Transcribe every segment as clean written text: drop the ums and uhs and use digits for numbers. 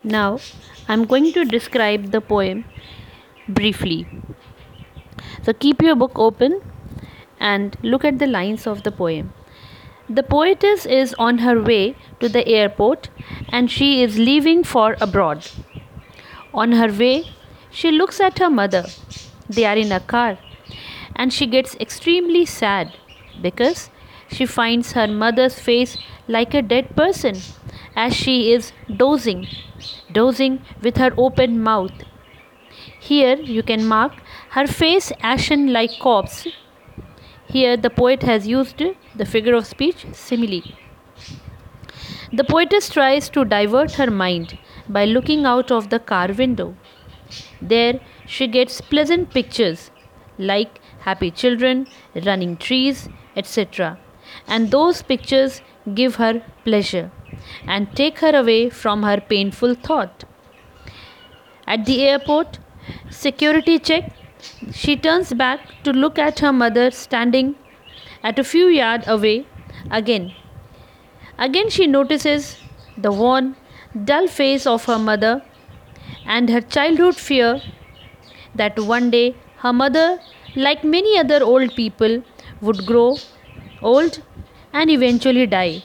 Now, I'm going to describe the poem briefly. So, keep your book open and look at the lines of the poem. The poetess is on her way to the airport and she is leaving for abroad. On her way, she looks at her mother. They are in a car and she gets extremely sad because she finds her mother's face like a dead person as she is dozing with her open mouth. Here you can mark her face ashen like corpse. Here the poet has used the figure of speech simile. The poetess tries to divert her mind by looking out of the car window. There she gets pleasant pictures like happy children, running trees, etc. And those pictures give her pleasure and take her away from her painful thought. At the airport, security check, she turns back to look at her mother standing at a few yards away again. Again, she notices the worn, dull face of her mother and her childhood fear that one day her mother, like many other old people, would grow old and eventually die.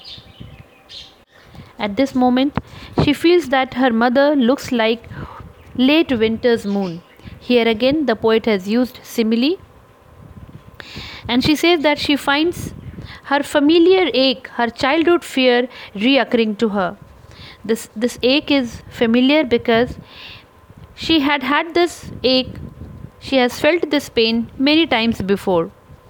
At this moment, she feels that her mother looks like late winter's moon. Here again, the poet has used simile, and she says that she finds her familiar ache, her childhood fear reoccurring to her. This ache is familiar because she had this ache, she has felt this pain many times before.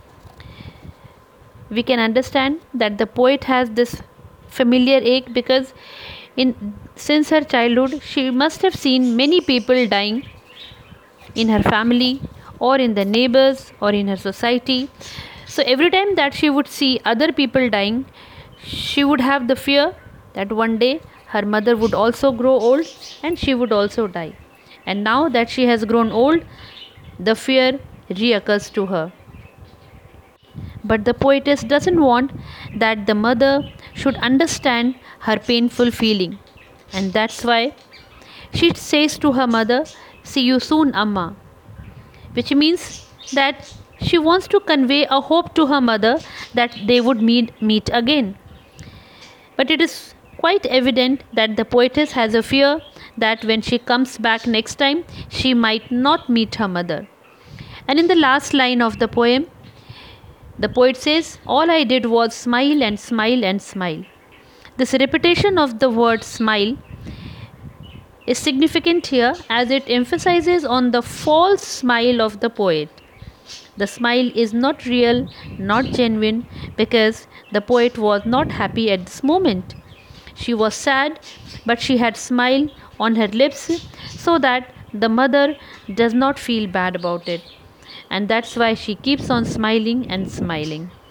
We can understand that the poet has this familiar ache because since her childhood she must have seen many people dying in her family or in the neighbors or in her society. So every time that she would see other people dying, she would have the fear that one day her mother would also grow old and she would also die. And now that she has grown old, the fear reoccurs to her. But the poetess doesn't want that the mother should understand her painful feeling. And that's why she says to her mother, "See you soon, Amma," which means that she wants to convey a hope to her mother that they would meet again. But it is quite evident that the poetess has a fear that when she comes back next time, she might not meet her mother. And in the last line of the poem, the poet says, "All I did was smile and smile and smile." This repetition of the word smile is significant here as it emphasizes on the false smile of the poet. The smile is not real, not genuine, because the poet was not happy at this moment. She was sad, but she had smile on her lips so that the mother does not feel bad about it. And that's why she keeps on smiling and smiling.